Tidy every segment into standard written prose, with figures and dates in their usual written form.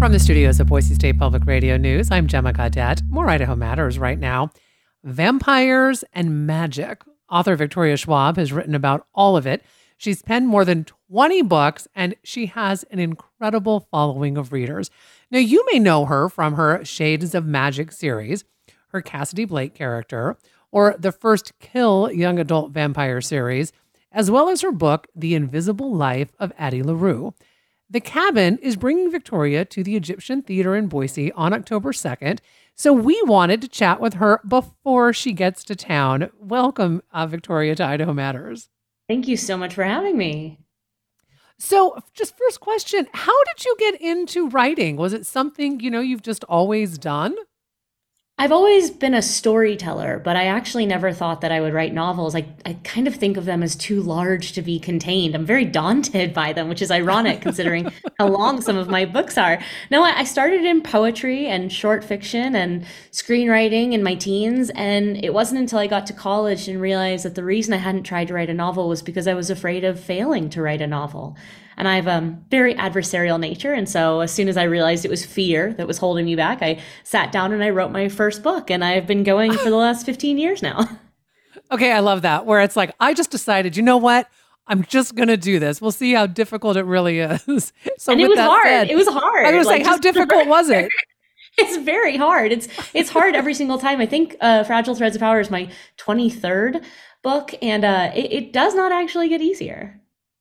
From the studios of Boise State Public Radio News, I'm Gemma Gaudette. More Idaho Matters right now. Vampires and magic. Author Victoria Schwab has written about all of it. She's penned more than 20 books, and she has an incredible following of readers. Now, you may know her from her Shades of Magic series, her Cassidy Blake character, or the first Kill young adult vampire series, as well as her book, The Invisible Life of Addie LaRue. The Cabin is bringing Victoria to the Egyptian Theater in Boise on October 2nd, so we wanted to chat with her before she gets to town. Welcome, Victoria, to Idaho Matters. Thank you so much for having me. So, just first question, how did you get into writing? Was it something, you've just always done? I've always been a storyteller, but I actually never thought that I would write novels. I kind of think of them as too large to be contained. I'm very daunted by them, which is ironic considering how long some of my books are. No, I started in poetry and short fiction and screenwriting in my teens, and it wasn't until I got to college and realized that the reason I hadn't tried to write a novel was because I was afraid of failing to write a novel. And I have a very adversarial nature. And so as soon as I realized it was fear that was holding me back, I sat down and I wrote my first book. And I've been going for the last 15 years now. Okay, I love that. Where it's like, I just decided, you know what? I'm just going to do this. We'll see how difficult it really is. So and it was hard. It was hard. I was like, how difficult was it? It's very hard. It's hard every single time. I think Fragile Threads of Power is my 23rd book. And it does not actually get easier.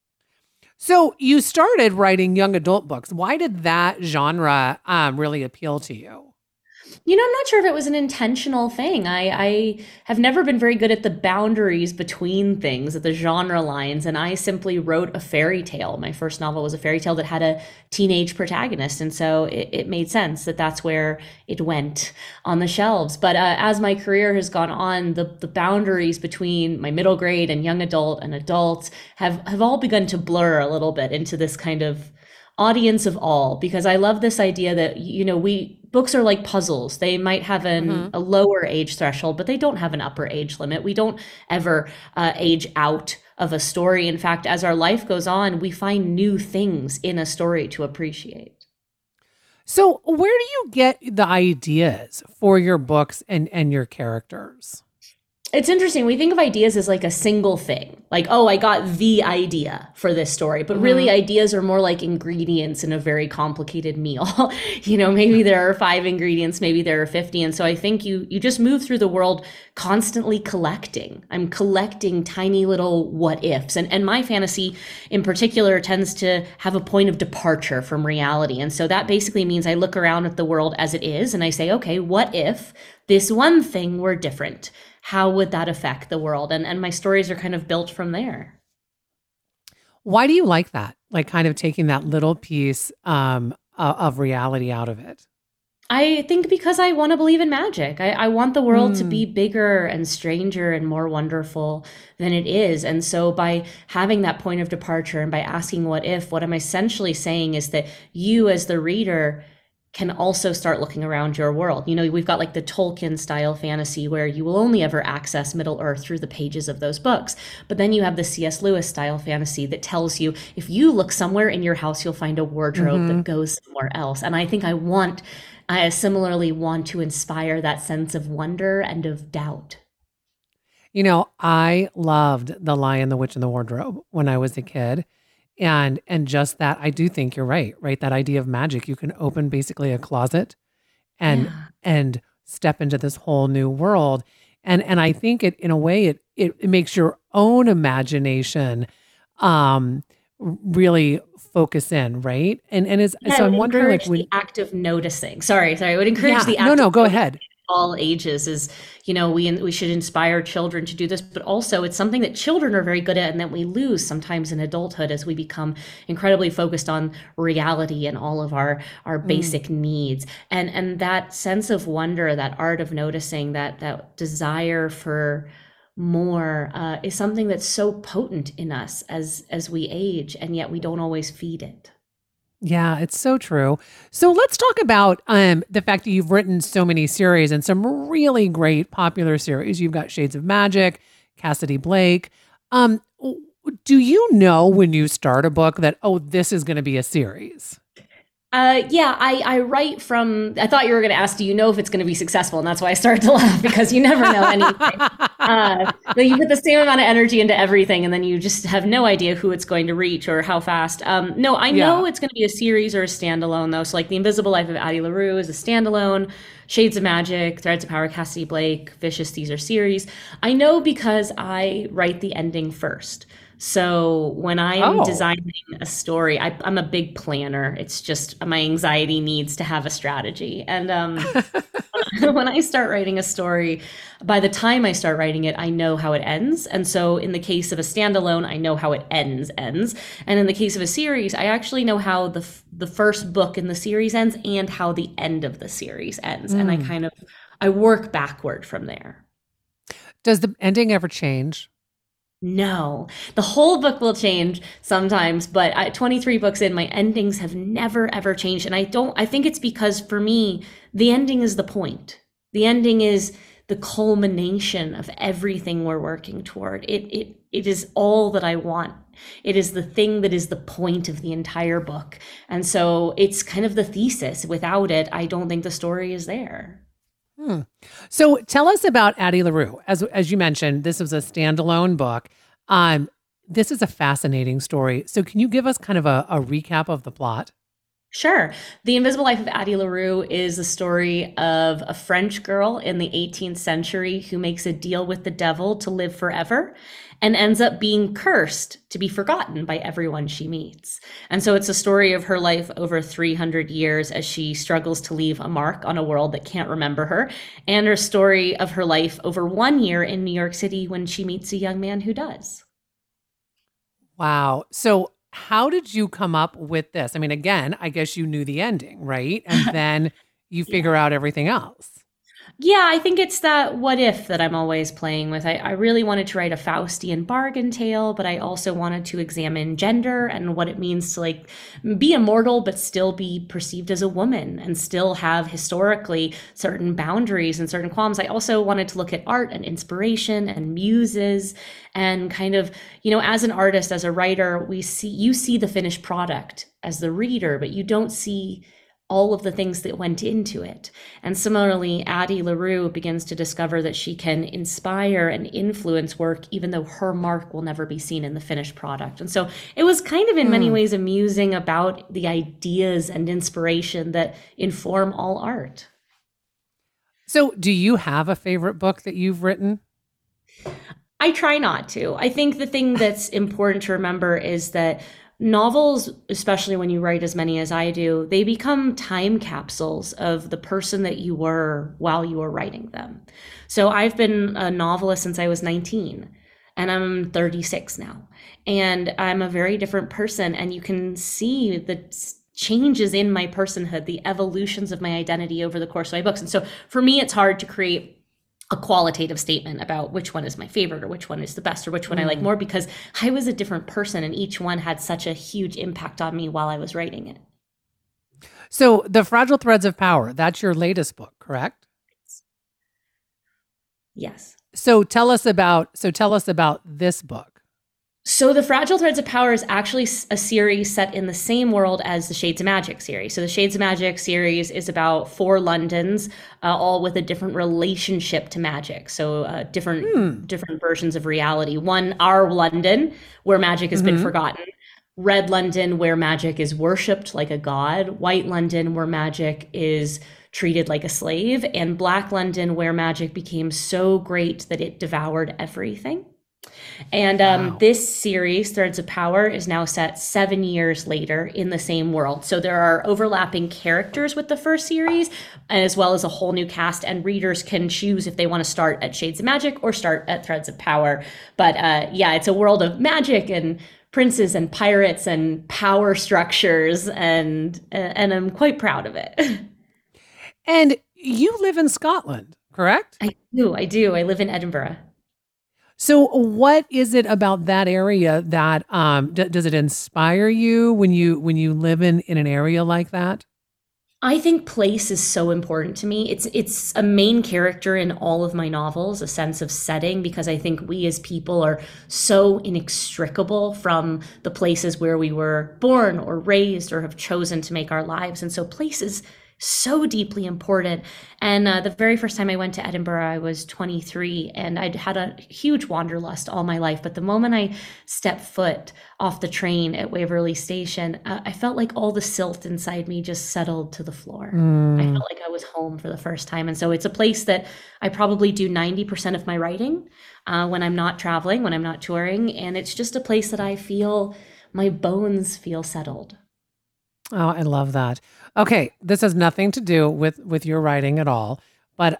So you started writing young adult books. Why did that genre really appeal to you? I'm not sure if it was an intentional thing. I have never been very good at the boundaries between things, at the genre lines, and I simply wrote a fairy tale. My first novel was a fairy tale that had a teenage protagonist, and so it made sense that that's where it went on the shelves. But as my career has gone on, the boundaries between my middle grade and young adult and adults have all begun to blur a little bit into this kind of audience of all, because I love this idea that, books are like puzzles. They might have a lower age threshold, but they don't have an upper age limit. We don't ever age out of a story. In fact, as our life goes on, we find new things in a story to appreciate. So where do you get the ideas for your books and your characters? It's interesting. We think of ideas as like a single thing, like, oh, I got the idea for this story. But really, ideas are more like ingredients in a very complicated meal. Maybe there are 5 ingredients, maybe there are 50. And so I think you just move through the world constantly collecting. I'm collecting tiny little what ifs. And my fantasy in particular tends to have a point of departure from reality. And so that basically means I look around at the world as it is and I say, okay, what if this one thing were different? How would that affect the world? And my stories are kind of built from there. Why do you like that? Like kind of taking that little piece of reality out of it? I think because I want to believe in magic. I want the world to be bigger and stranger and more wonderful than it is. And so by having that point of departure and by asking what if, what I'm essentially saying is that you as the reader can also start looking around your world. We've got like the Tolkien style fantasy where you will only ever access Middle Earth through the pages of those books. But then you have the C.S. Lewis style fantasy that tells you if you look somewhere in your house, you'll find a wardrobe that goes somewhere else. And I think I similarly want to inspire that sense of wonder and of doubt. I loved The Lion, the Witch, and the Wardrobe when I was a kid. And just that, I do think you're right? That idea of magic, you can open basically a closet and step into this whole new world. And I think it, in a way, it makes your own imagination really focus in, right? So I'm wondering, like, the act of noticing. Sorry, I would encourage the act. No, go ahead. All ages is, we should inspire children to do this, but also it's something that children are very good at and that we lose sometimes in adulthood as we become incredibly focused on reality and all of our basic needs. And that sense of wonder, that art of noticing, that desire for more is something that's so potent in us as we age, and yet we don't always feed it. Yeah, it's so true. So let's talk about the fact that you've written so many series and some really great popular series. You've got Shades of Magic, Cassidy Blake. Do you know when you start a book that, this is going to be a series? Yeah, I write from. I thought you were going to ask, do you know if it's going to be successful? And that's why I started to laugh because you never know anything. But you put the same amount of energy into everything, and then you just have no idea who it's going to reach or how fast. No, I Yeah. know it's going to be a series or a standalone though. So like The Invisible Life of Addie LaRue is a standalone. Shades of Magic, Threads of Power, Cassidy Blake, Vicious, these are series. I know because I write the ending first. So when I'm Oh. designing a story, I'm a big planner. It's just my anxiety needs to have a strategy. And when I start writing a story, by the time I start writing it, I know how it ends. And so in the case of a standalone, I know how it ends. And in the case of a series, I actually know how the first book in the series ends and how the end of the series ends. And Mm. I work backward from there. Does the ending ever change? No, the whole book will change sometimes, but 23 books in, my endings have never ever changed. And I think it's because for me, the ending is the point. The ending is the culmination of everything we're working toward. It is all that I want. It is the thing that is the point of the entire book. And so it's kind of the thesis. Without it, I don't think the story is there. Hmm. So tell us about Addie LaRue. As you mentioned, this was a standalone book. Um, this is a fascinating story. So can you give us kind of a recap of the plot? Sure. The Invisible Life of Addie LaRue is the story of a French girl in the 18th century who makes a deal with the devil to live forever and ends up being cursed to be forgotten by everyone she meets. And so it's a story of her life over 300 years as she struggles to leave a mark on a world that can't remember her, and her story of her life over 1 year in New York City when she meets a young man who does. Wow. So how did you come up with this? I mean, again, I guess you knew the ending, right? And then you Yeah. figure out everything else. Yeah, I think it's that what if that I'm always playing with. I really wanted to write a Faustian bargain tale, but I also wanted to examine gender and what it means to like be immortal, but still be perceived as a woman and still have historically certain boundaries and certain qualms. I also wanted to look at art and inspiration and muses and kind of, as an artist, as a writer, you see the finished product as the reader, but you don't see all of the things that went into it. And similarly, Addie LaRue begins to discover that she can inspire and influence work, even though her mark will never be seen in the finished product. And so it was kind of in many Hmm. ways amusing about the ideas and inspiration that inform all art. So do you have a favorite book that you've written? I try not to. I think the thing that's important to remember is that novels, especially when you write as many as I do, they become time capsules of the person that you were while you were writing them. So I've been a novelist since I was 19 and I'm 36 now. And I'm a very different person. And you can see the changes in my personhood, the evolutions of my identity over the course of my books. And so for me, it's hard to create a qualitative statement about which one is my favorite or which one is the best or which one I like Hmm. more because I was a different person and each one had such a huge impact on me while I was writing it. So The Fragile Threads of Power, that's your latest book, correct? Yes. So tell us about this book. So the Fragile Threads of Power is actually a series set in the same world as the Shades of Magic series. So the Shades of Magic series is about four Londons, all with a different relationship to magic. So Hmm. different versions of reality. One, our London, where magic has been Hmm. forgotten. Red London, where magic is worshipped like a god. White London, where magic is treated like a slave. And Black London, where magic became so great that it devoured everything. And Wow. this series, Threads of Power, is now set 7 years later in the same world. So there are overlapping characters with the first series, as well as a whole new cast, and readers can choose if they want to start at Shades of Magic or start at Threads of Power. But yeah, it's a world of magic and princes and pirates and power structures, and I'm quite proud of it. And you live in Scotland, correct? I do, I do. I live in Edinburgh. So what is it about that area that does it inspire you when you live in an area like that? I think place is so important to me. It's a main character in all of my novels, a sense of setting, because I think we as people are so inextricable from the places where we were born or raised or have chosen to make our lives. And so place is so deeply important. And the very first time I went to Edinburgh, I was 23, and I'd had a huge wanderlust all my life. But the moment I stepped foot off the train at Waverley Station, I felt like all the silt inside me just settled to the floor. I felt like I was home for the first time. And so it's a place that I probably do 90% of my writing when I'm not traveling, when I'm not touring. And it's just a place that I feel my bones feel settled. Oh, I love that. Okay, this has nothing to do with your writing at all, but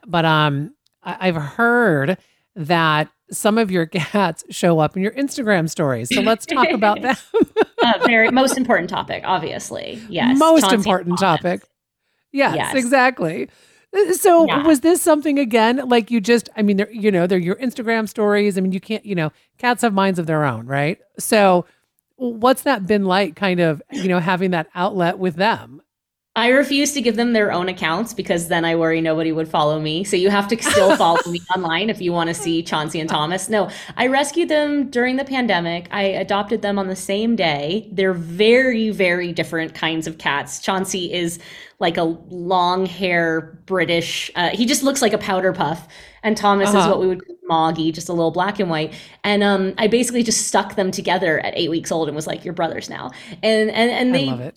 I've heard that some of your cats show up in your Instagram stories. So let's talk about that. Very most important topic, obviously. Yes, most Chauncey important Thomas. topic. Yes, Yes. exactly. So Yeah. was this something again? Like you just, I mean, they're your Instagram stories. I mean, you can't, cats have minds of their own, right? So what's that been like, kind of, having that outlet with them? I refuse to give them their own accounts because then I worry nobody would follow me. So you have to still follow me online if you want to see Chauncey and Thomas. No, I rescued them during the pandemic. I adopted them on the same day. They're very, very different kinds of cats. Chauncey is like a long hair British, he just looks like a powder puff. And Thomas is what we would call Moggy, just a little black and white. And I basically just stuck them together at 8 weeks old and was like, "You're brothers now." And they, I love it.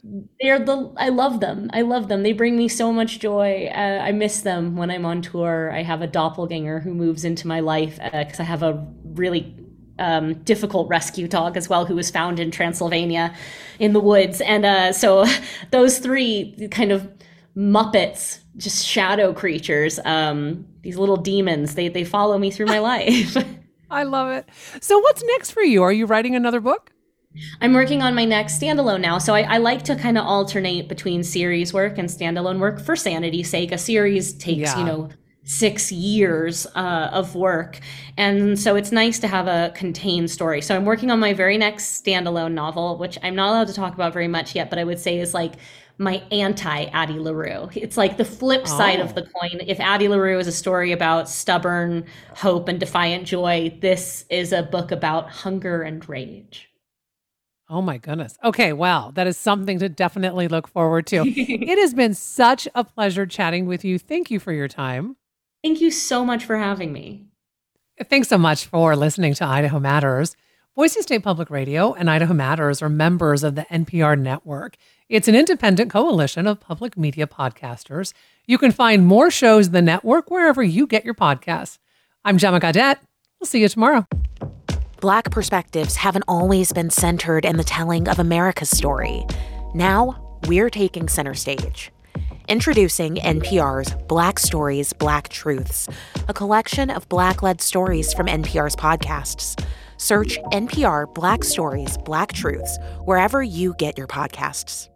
I love them. I love them. They bring me so much joy. I miss them when I'm on tour. I have a doppelganger who moves into my life because I have a really difficult rescue dog as well, who was found in Transylvania in the woods. And so those three kind of Muppets, just shadow creatures, these little demons, they follow me through my life. I love it. So what's next for you? Are you writing another book? I'm working on my next standalone now. So I like to kind of alternate between series work and standalone work for sanity's sake. A series takes, 6 years of work. And so it's nice to have a contained story. So I'm working on my very next standalone novel, which I'm not allowed to talk about very much yet, but I would say is like my anti-Addie LaRue. It's like the flip side of the coin. If Addie LaRue is a story about stubborn hope and defiant joy, this is a book about hunger and rage. Oh my goodness. Okay, wow. That is something to definitely look forward to. It has been such a pleasure chatting with you. Thank you for your time. Thank you so much for having me. Thanks so much for listening to Idaho Matters. Boise State Public Radio and Idaho Matters are members of the NPR network. It's an independent coalition of public media podcasters. You can find more shows in the network wherever you get your podcasts. I'm Gemma Gaudette. We'll see you tomorrow. Black perspectives haven't always been centered in the telling of America's story. Now, we're taking center stage. Introducing NPR's Black Stories, Black Truths, a collection of Black-led stories from NPR's podcasts. Search NPR Black Stories, Black Truths wherever you get your podcasts.